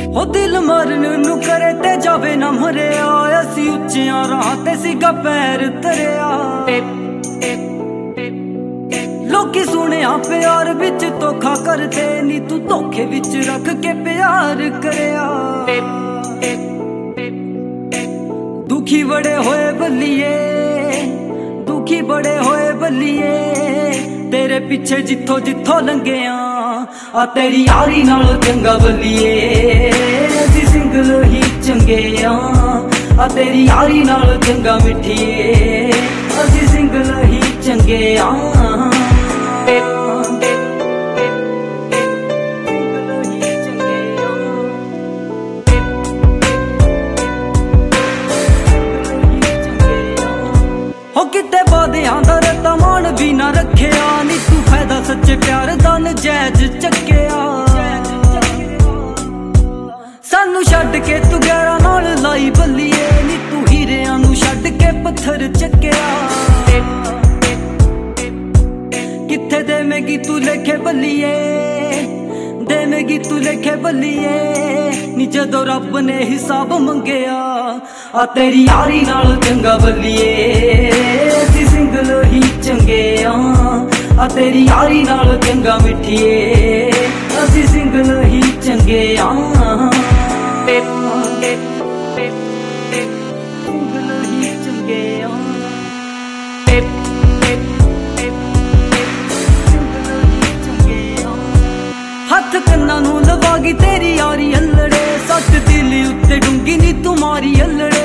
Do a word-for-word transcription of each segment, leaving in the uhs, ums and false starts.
हो दिल मरन नू करे ते जावे ना मरिया, असी उच्चियां राह ते सीगा पैर तरिया। लोकी सुनिया प्यार विच धोखा करदे नी, तू धोखे विच रख के प्यार करया। दुखी बड़े होए बल्लिए, दुखी बड़े होए बल्लिए, तेरे पीछे जिथों जिथों लंघिया आ तेरी यारी नालों चंगा बल्लिए। असी सिंगल ही चंगे आ तेरी यारी नालों चंगा मिठिए। असी सिंगल ही चंगे आ हो किते वादियां दा रता मान भी ना रखिया नी, तू फायदा सच्चे प्यार दा नजैज चक्किया। सानू छड्ड के तू गैरा नाल लाई बल्लिए नी, तू हीरियां नू छड्ड के पत्थर चक्किया। किथे देवेगी तू लेखे बल्लिए, देवेगी तू लेखे बल्लिए नी, जदों रब ने हिसाब मंगया आ तेरी यारी नाल चंगा बल्लिए। असी सिंगल ही चंगे आ तेरी यारी नाल चंगा मिठिए। असी सिंगल ही चंगे आ सिंगल ही चंगे आ। हथ कन्ना नू लवागी तेरी यारी अल्लड़े, सट दिल उत्ते डूंगी नी तुम्हारी अल्लड़े।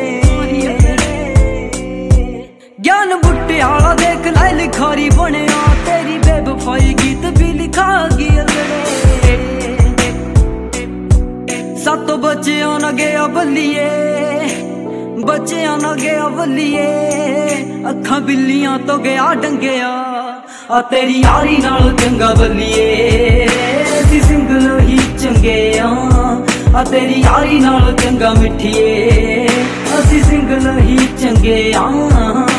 ज्ञान बुट्टे आला देख लै लिखारी बनिया, तेरी बेवफाई गीत भी लिखागी अल्लड़े। सातों बच्चियां ना गया बल्लिए, बच्चियां ना गया बल्लिए, अखां बिल्लियां तो गया डंगिया आ तेरी यारी नाल चंगा बल्लिए। असी सिंगल ही चंगे आ तेरी यारी नाल चंगा मिठिए। असी सिंगल ही चंगे आ।